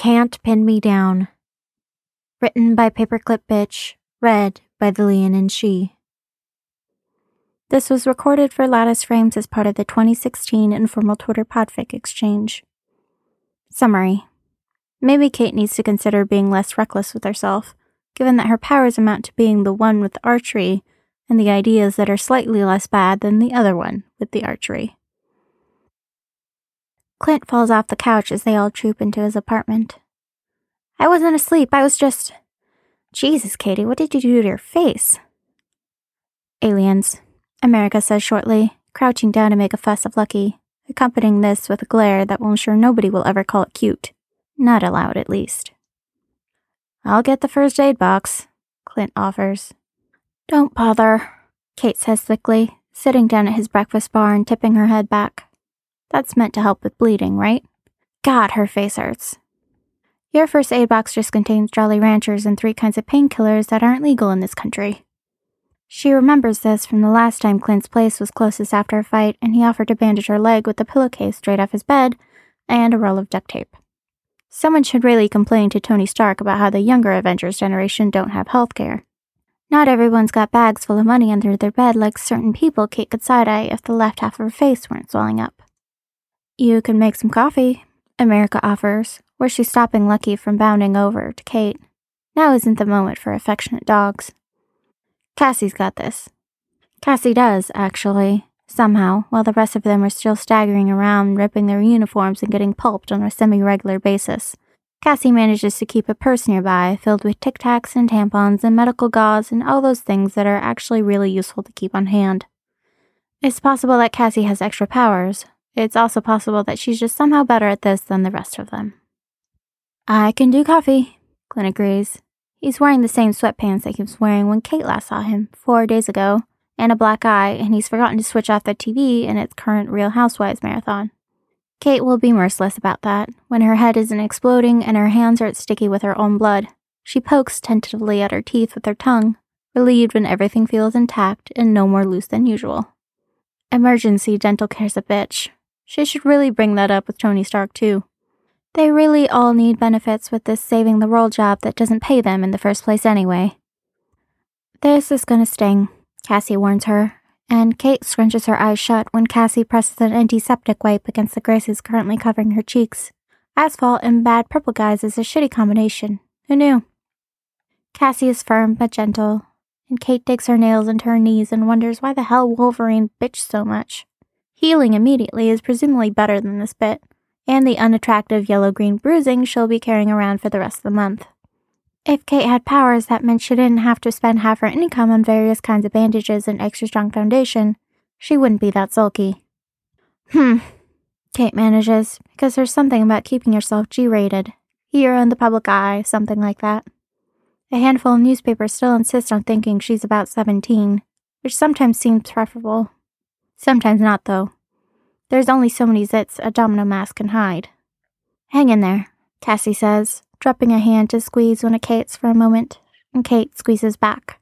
Can't Pin Me Down. Written by Paperclip Bitch, read by the Leon and She. This was recorded for Lattice Frames as part of the 2016 informal Twitter podfic exchange. Summary. Maybe Kate needs to consider being less reckless with herself, given that her powers amount to being the one with the archery and the ideas that are slightly less bad than the other one with the archery. Clint falls off the couch as they all troop into his apartment. I wasn't asleep, I was just... Jesus, Katie, what did you do to your face? Aliens, America says shortly, crouching down to make a fuss of Lucky, accompanying this with a glare that will ensure nobody will ever call it cute. Not aloud, at least. I'll get the first aid box, Clint offers. Don't bother, Kate says thickly, sitting down at his breakfast bar and tipping her head back. That's meant to help with bleeding, right? God, her face hurts. Your first aid box just contains Jolly Ranchers and 3 kinds of painkillers that aren't legal in this country. She remembers this from the last time Clint's place was closest after a fight, and he offered to bandage her leg with a pillowcase straight off his bed and a roll of duct tape. Someone should really complain to Tony Stark about how the younger Avengers generation don't have health care. Not everyone's got bags full of money under their bed like certain people Kate could side-eye if the left half of her face weren't swelling up. You can make some coffee, America offers, where she's stopping Lucky from bounding over to Kate. Now isn't the moment for affectionate dogs. Cassie's got this. Cassie does, actually, somehow, while the rest of them are still staggering around, ripping their uniforms and getting pulped on a semi-regular basis. Cassie manages to keep a purse nearby, filled with Tic Tacs and tampons and medical gauze and all those things that are actually really useful to keep on hand. It's possible that Cassie has extra powers. It's also possible that she's just somehow better at this than the rest of them. I can do coffee, Clint agrees. He's wearing the same sweatpants that he was wearing when Kate last saw him 4 days ago, and a black eye, and he's forgotten to switch off the TV in its current Real Housewives marathon. Kate will be merciless about that. When her head isn't exploding and her hands aren't sticky with her own blood, she pokes tentatively at her teeth with her tongue, relieved when everything feels intact and no more loose than usual. Emergency dental care's a bitch. She should really bring that up with Tony Stark, too. They really all need benefits with this saving the world job that doesn't pay them in the first place anyway. This is gonna sting, Cassie warns her, and Kate scrunches her eyes shut when Cassie presses an antiseptic wipe against the graces currently covering her cheeks. Asphalt and bad purple guys is a shitty combination. Who knew? Cassie is firm but gentle, and Kate digs her nails into her knees and wonders why the hell Wolverine bitched so much. Healing immediately is presumably better than this bit, and the unattractive yellow-green bruising she'll be carrying around for the rest of the month. If Kate had powers that meant she didn't have to spend half her income on various kinds of bandages and extra strong foundation, she wouldn't be that sulky. Kate manages, because there's something about keeping yourself G-rated. Here in the public eye, something like that. A handful of newspapers still insist on thinking she's about 17, which sometimes seems preferable. Sometimes not, though. There's only so many zits a domino mask can hide. Hang in there, Cassie says, dropping a hand to squeeze one of Kate's for a moment, and Kate squeezes back.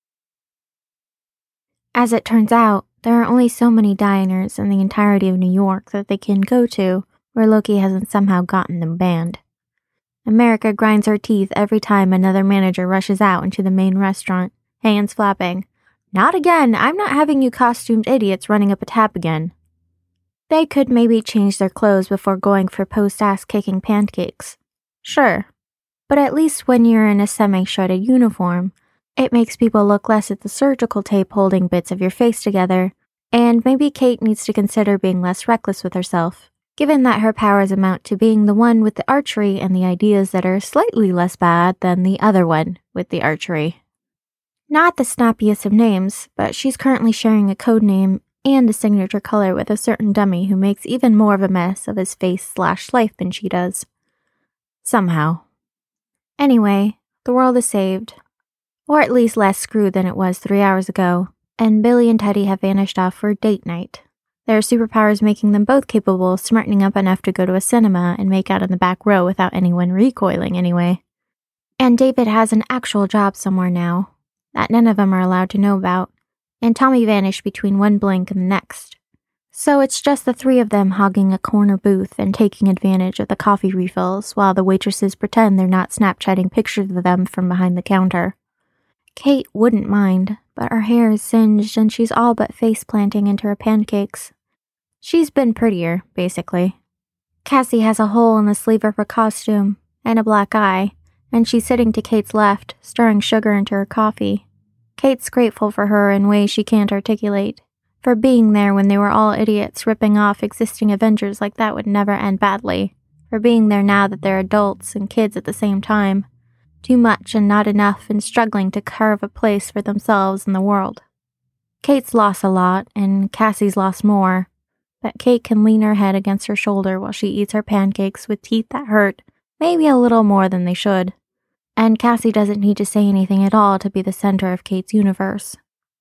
As it turns out, there are only so many diners in the entirety of New York that they can go to where Loki hasn't somehow gotten them banned. America grinds her teeth every time another manager rushes out into the main restaurant, hands flapping. Not again! I'm not having you costumed idiots running up a tab again. They could maybe change their clothes before going for post-ass-kicking pancakes. Sure. But at least when you're in a semi-shredded uniform, it makes people look less at the surgical tape holding bits of your face together, and maybe Kate needs to consider being less reckless with herself, given that her powers amount to being the one with the archery and the ideas that are slightly less bad than the other one with the archery. Not the snappiest of names, but she's currently sharing a code name and a signature color with a certain dummy who makes even more of a mess of his face/life than she does. Somehow. Anyway, the world is saved. Or at least less screwed than it was 3 hours ago, and Billy and Teddy have vanished off for date night. Their superpowers making them both capable of smartening up enough to go to a cinema and make out in the back row without anyone recoiling anyway. And David has an actual job somewhere now that none of them are allowed to know about, and Tommy vanished between one blink and the next. So it's just the three of them hogging a corner booth and taking advantage of the coffee refills while the waitresses pretend they're not Snapchatting pictures of them from behind the counter. Kate wouldn't mind, but her hair is singed and she's all but face-planting into her pancakes. She's been prettier, basically. Cassie has a hole in the sleeve of her costume and a black eye, and she's sitting to Kate's left, stirring sugar into her coffee. Kate's grateful for her in ways she can't articulate, for being there when they were all idiots ripping off existing Avengers like that would never end badly, for being there now that they're adults and kids at the same time. Too much and not enough and struggling to carve a place for themselves in the world. Kate's lost a lot, and Cassie's lost more, but Kate can lean her head against her shoulder while she eats her pancakes with teeth that hurt, maybe a little more than they should. And Cassie doesn't need to say anything at all to be the center of Kate's universe.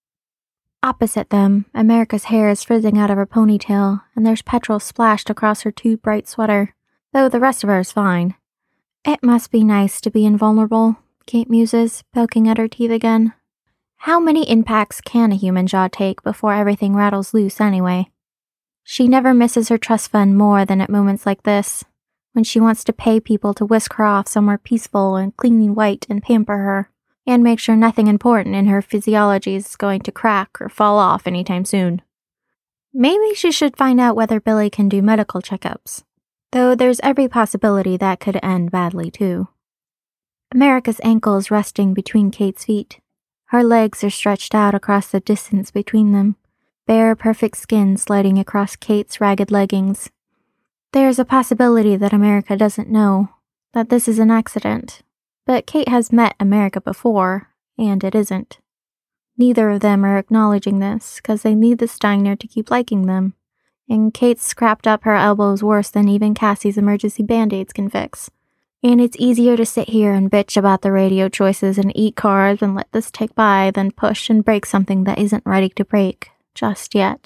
Opposite them, America's hair is frizzing out of her ponytail, and there's petrol splashed across her too bright sweater, though the rest of her is fine. It must be nice to be invulnerable, Kate muses, poking at her teeth again. How many impacts can a human jaw take before everything rattles loose anyway? She never misses her trust fund more than at moments like this, when she wants to pay people to whisk her off somewhere peaceful and clean white and pamper her, and make sure nothing important in her physiology is going to crack or fall off anytime soon. Maybe she should find out whether Billy can do medical checkups, though there's every possibility that could end badly too. America's ankle is resting between Kate's feet. Her legs are stretched out across the distance between them, bare perfect skin sliding across Kate's ragged leggings. There's a possibility that America doesn't know, that this is an accident, but Kate has met America before, and it isn't. Neither of them are acknowledging this, because they need the Steiner to keep liking them, and Kate's scrapped up her elbows worse than even Cassie's emergency band-aids can fix. And it's easier to sit here and bitch about the radio choices and eat carbs and let this tick by than push and break something that isn't ready to break, just yet.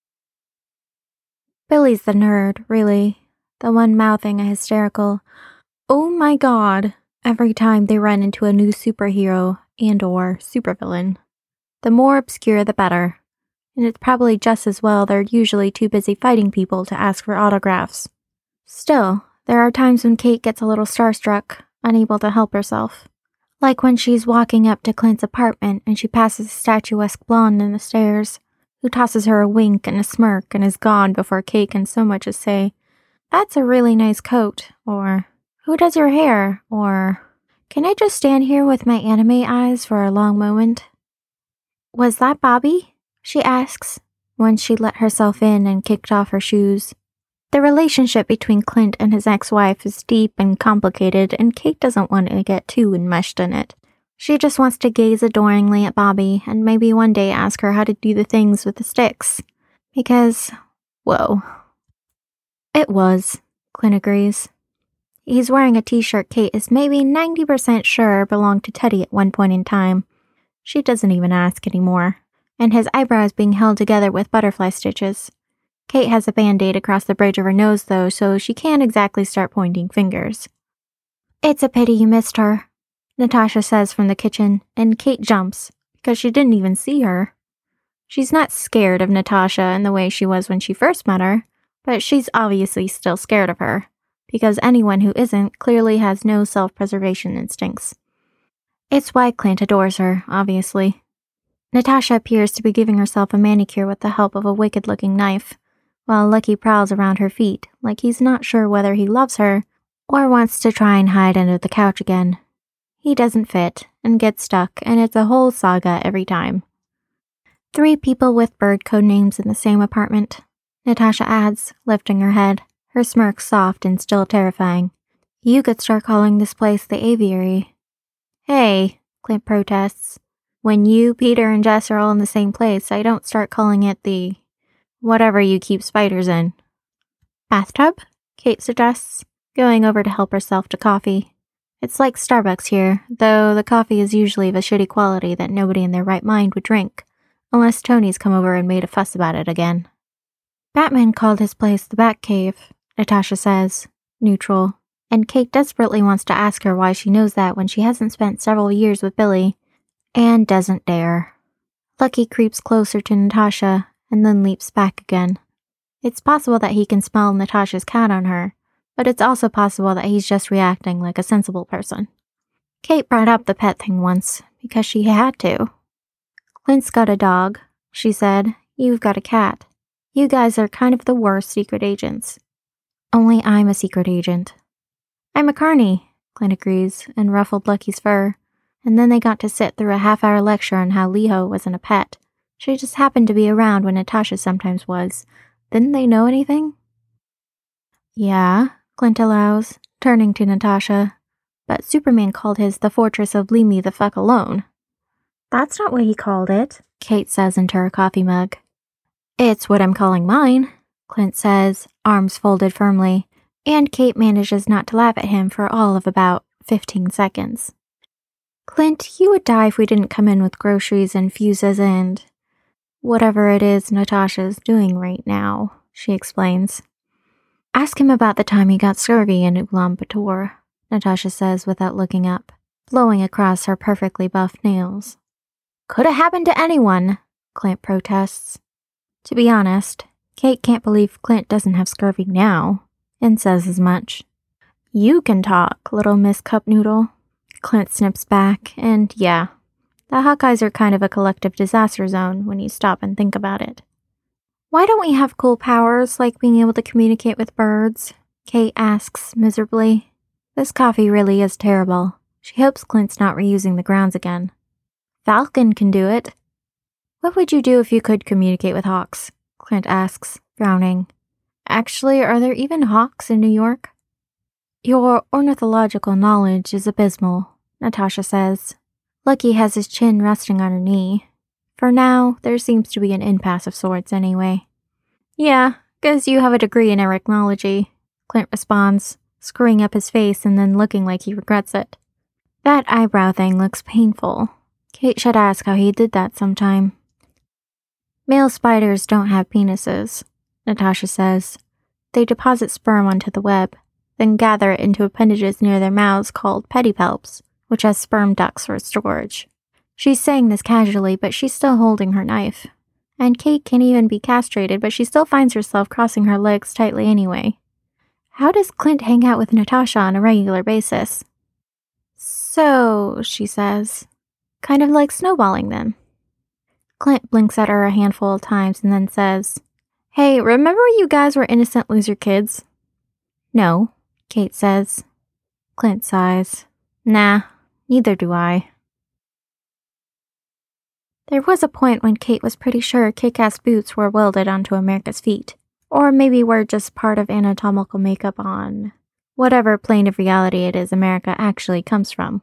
Billy's the nerd, really, the one mouthing a hysterical, "Oh my god," every time they run into a new superhero and/or supervillain. The more obscure the better, and it's probably just as well they're usually too busy fighting people to ask for autographs. Still, there are times when Kate gets a little starstruck, unable to help herself. Like when she's walking up to Clint's apartment and she passes a statuesque blonde in the stairs, who tosses her a wink and a smirk and is gone before Kate can so much as say, "That's a really nice coat," or "Who does your hair?" or "Can I just stand here with my anime eyes for a long moment?" "Was that Bobby?" she asks, once she let herself in and kicked off her shoes. The relationship between Clint and his ex-wife is deep and complicated, and Kate doesn't want to get too enmeshed in it. She just wants to gaze adoringly at Bobby and maybe one day ask her how to do the things with the sticks. Because, whoa. It was, Clint agrees. He's wearing a t-shirt Kate is maybe 90% sure belonged to Teddy at one point in time. She doesn't even ask anymore. And his eyebrows being held together with butterfly stitches. Kate has a band-aid across the bridge of her nose, though, so she can't exactly start pointing fingers. "It's a pity you missed her," Natasha says from the kitchen, and Kate jumps, because she didn't even see her. She's not scared of Natasha in the way she was when she first met her, but she's obviously still scared of her, because anyone who isn't clearly has no self-preservation instincts. It's why Clint adores her, obviously. Natasha appears to be giving herself a manicure with the help of a wicked-looking knife, while Lucky prowls around her feet like he's not sure whether he loves her or wants to try and hide under the couch again. He doesn't fit and gets stuck, and it's a whole saga every time. 3 people with bird code names in the same apartment, Natasha adds, lifting her head, her smirk soft and still terrifying. "You could start calling this place the aviary." "Hey," Clint protests. "When you, Peter, and Jess are all in the same place, I don't start calling it the... whatever you keep spiders in." "Bathtub?" Kate suggests, going over to help herself to coffee. It's like Starbucks here, though the coffee is usually of a shitty quality that nobody in their right mind would drink, unless Tony's come over and made a fuss about it again. "Batman called his place the Batcave," Natasha says, neutral, and Kate desperately wants to ask her why she knows that when she hasn't spent several years with Billy, and doesn't dare. Lucky creeps closer to Natasha, and then leaps back again. It's possible that he can smell Natasha's cat on her, but it's also possible that he's just reacting like a sensible person. Kate brought up the pet thing once, because she had to. Clint's got a dog, she said. You've got a cat. You guys are kind of the worst secret agents. Only I'm a secret agent. I'm a carny, Clint agrees, and ruffled Lucky's fur. And then they got to sit through a half-hour lecture on how Leho wasn't a pet. She just happened to be around when Natasha sometimes was. Didn't they know anything? Yeah, Clint allows, turning to Natasha. But Superman called his the Fortress of Leave Me the Fuck Alone. That's not what he called it, Kate says into her coffee mug. It's what I'm calling mine, Clint says, arms folded firmly, and Kate manages not to laugh at him for all of about 15 seconds. Clint, you would die if we didn't come in with groceries and fuses and whatever it is Natasha's doing right now, she explains. Ask him about the time he got scurvy in Ulaanbaatar, Natasha says without looking up, blowing across her perfectly buffed nails. Could have happened to anyone, Clint protests. To be honest, Kate can't believe Clint doesn't have scurvy now, and says as much. You can talk, little Miss Cup Noodle. Clint snips back, and yeah, the Hawkeyes are kind of a collective disaster zone when you stop and think about it. Why don't we have cool powers like being able to communicate with birds? Kate asks miserably. This coffee really is terrible. She hopes Clint's not reusing the grounds again. Falcon can do it. What would you do if you could communicate with hawks? Clint asks, frowning. Actually, are there even hawks in New York? Your ornithological knowledge is abysmal, Natasha says. Lucky has his chin resting on her knee. For now, there seems to be an impasse of sorts anyway. Yeah, guess you have a degree in arachnology, Clint responds, screwing up his face and then looking like he regrets it. That eyebrow thing looks painful. Kate should ask how he did that sometime. Male spiders don't have penises, Natasha says. They deposit sperm onto the web, then gather it into appendages near their mouths called pedipalps, which has sperm ducts for storage. She's saying this casually, but she's still holding her knife. And Kate can't even be castrated, but she still finds herself crossing her legs tightly anyway. How does Clint hang out with Natasha on a regular basis? So, she says, kind of like snowballing then. Clint blinks at her a handful of times and then says, Hey, remember you guys were innocent loser kids? No, Kate says. Clint sighs. Nah, neither do I. There was a point when Kate was pretty sure kick-ass boots were welded onto America's feet. Or maybe were just part of anatomical makeup on whatever plane of reality it is America actually comes from.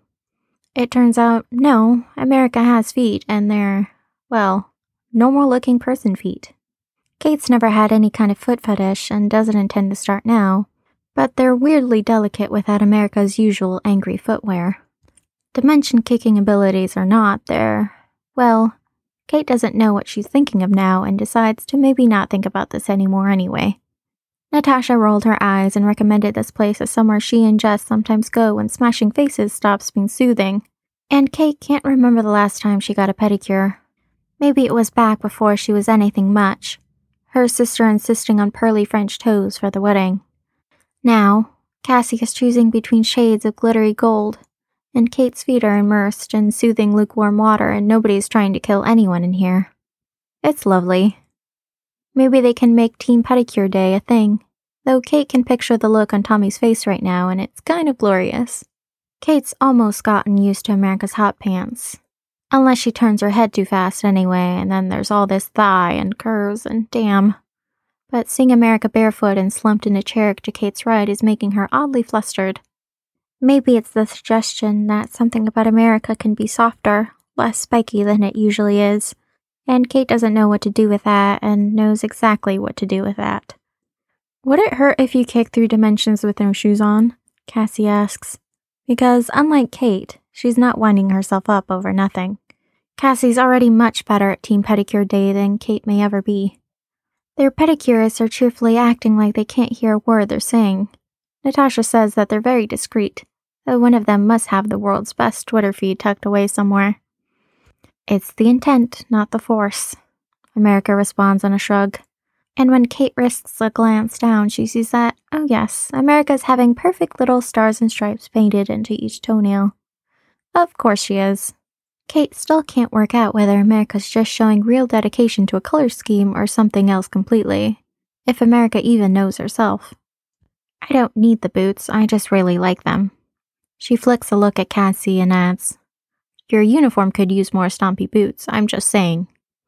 It turns out, no, America has feet, and they're, well, normal-looking person feet. Kate's never had any kind of foot fetish and doesn't intend to start now, but they're weirdly delicate without America's usual angry footwear. Dimension-kicking abilities or not, they're, well, Kate doesn't know what she's thinking of now and decides to maybe not think about this anymore anyway. Natasha rolled her eyes and recommended this place as somewhere she and Jess sometimes go when smashing faces stops being soothing, and Kate can't remember the last time she got a pedicure. Maybe it was back before she was anything much, her sister insisting on pearly French toes for the wedding. Now, Cassie is choosing between shades of glittery gold, and Kate's feet are immersed in soothing lukewarm water and nobody's trying to kill anyone in here. It's lovely. Maybe they can make Team Pedicure Day a thing, though Kate can picture the look on Tommy's face right now and it's kind of glorious. Kate's almost gotten used to America's hot pants. Unless she turns her head too fast anyway, and then there's all this thigh and curves and damn. But seeing America barefoot and slumped in a chair to Kate's right is making her oddly flustered. Maybe it's the suggestion that something about America can be softer, less spiky than it usually is, and Kate doesn't know what to do with that and knows exactly what to do with that. Would it hurt if you kick through dimensions with no shoes on? Cassie asks. Because, unlike Kate, she's not winding herself up over nothing. Cassie's already much better at Team Pedicure Day than Kate may ever be. Their pedicurists are cheerfully acting like they can't hear a word they're saying. Natasha says that they're very discreet, though one of them must have the world's best Twitter feed tucked away somewhere. It's the intent, not the force, America responds on a shrug. And when Kate risks a glance down, she sees that, oh yes, America's having perfect little stars and stripes painted into each toenail. Of course she is. Kate still can't work out whether America's just showing real dedication to a color scheme or something else completely, if America even knows herself. I don't need the boots, I just really like them. She flicks a look at Cassie and adds, your uniform could use more stompy boots, I'm just saying.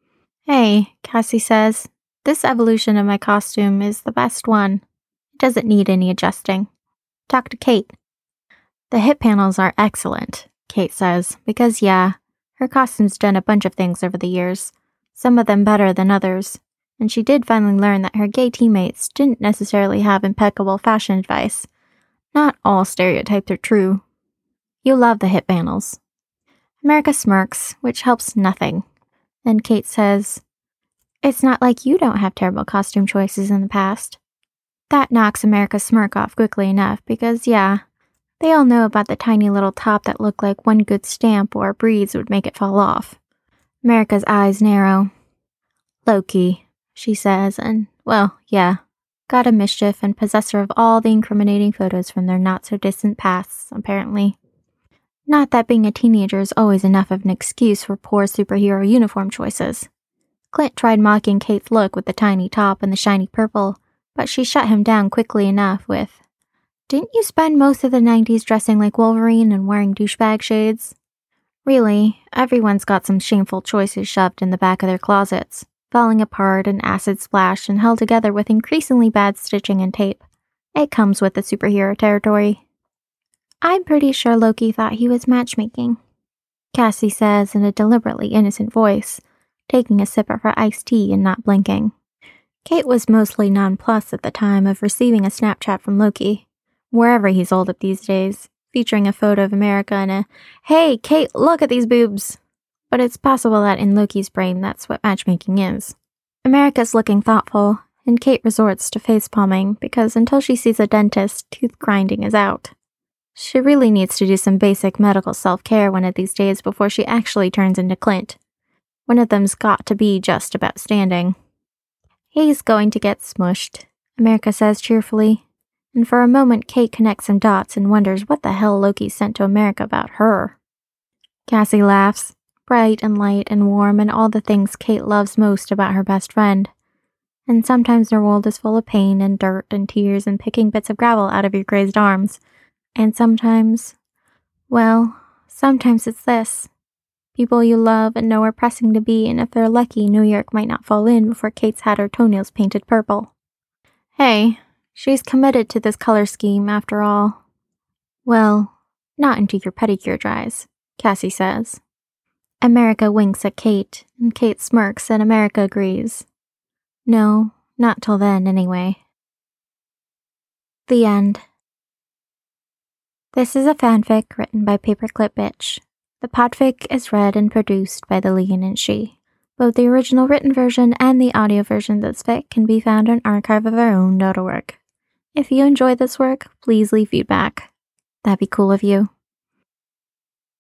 Hey, Cassie says, this evolution of my costume is the best one. It doesn't need any adjusting. Talk to Kate. The hip panels are excellent, Kate says, because yeah, her costume's done a bunch of things over the years, some of them better than others, and she did finally learn that her gay teammates didn't necessarily have impeccable fashion advice. Not all stereotypes are true. You love the hip panels. America smirks, which helps nothing. Then Kate says, it's not like you don't have terrible costume choices in the past. That knocks America's smirk off quickly enough because, yeah, they all know about the tiny little top that looked like one good stamp or breeze would make it fall off. America's eyes narrow. Loki, she says, and, well, yeah, god of mischief and possessor of all the incriminating photos from their not-so-distant pasts, apparently. Not that being a teenager is always enough of an excuse for poor superhero uniform choices. Clint tried mocking Kate's look with the tiny top and the shiny purple, but she shut him down quickly enough with, didn't you spend most of the 90s dressing like Wolverine and wearing douchebag shades? Really, everyone's got some shameful choices shoved in the back of their closets, falling apart and acid splashed and held together with increasingly bad stitching and tape. It comes with the superhero territory. I'm pretty sure Loki thought he was matchmaking, Cassie says in a deliberately innocent voice, taking a sip of her iced tea and not blinking. Kate was mostly nonplussed at the time of receiving a Snapchat from Loki, wherever he's holed up these days, featuring a photo of America and a, hey, Kate, look at these boobs! But it's possible that in Loki's brain that's what matchmaking is. America's looking thoughtful, and Kate resorts to face-palming because until she sees a dentist, tooth grinding is out. She really needs to do some basic medical self-care one of these days before she actually turns into Clint. One of them's got to be just about standing. He's going to get smushed, America says cheerfully. And for a moment, Kate connects some dots and wonders what the hell Loki sent to America about her. Cassie laughs, bright and light and warm and all the things Kate loves most about her best friend. And sometimes their world is full of pain and dirt and tears and picking bits of gravel out of your grazed arms. And sometimes, well, sometimes it's this. People you love and know are pressing to be, and if they're lucky, New York might not fall in before Kate's had her toenails painted purple. Hey, she's committed to this color scheme after all. Well, not until your pedicure dries, Cassie says. America winks at Kate, and Kate smirks and America agrees. No, not till then anyway. The end. This is a fanfic written by Paperclip Bitch. The podfic is read and produced by the Lean and She. Both the original written version and the audio version of this fic can be found on archiveofourown.org. If you enjoyed this work, please leave feedback. That'd be cool of you.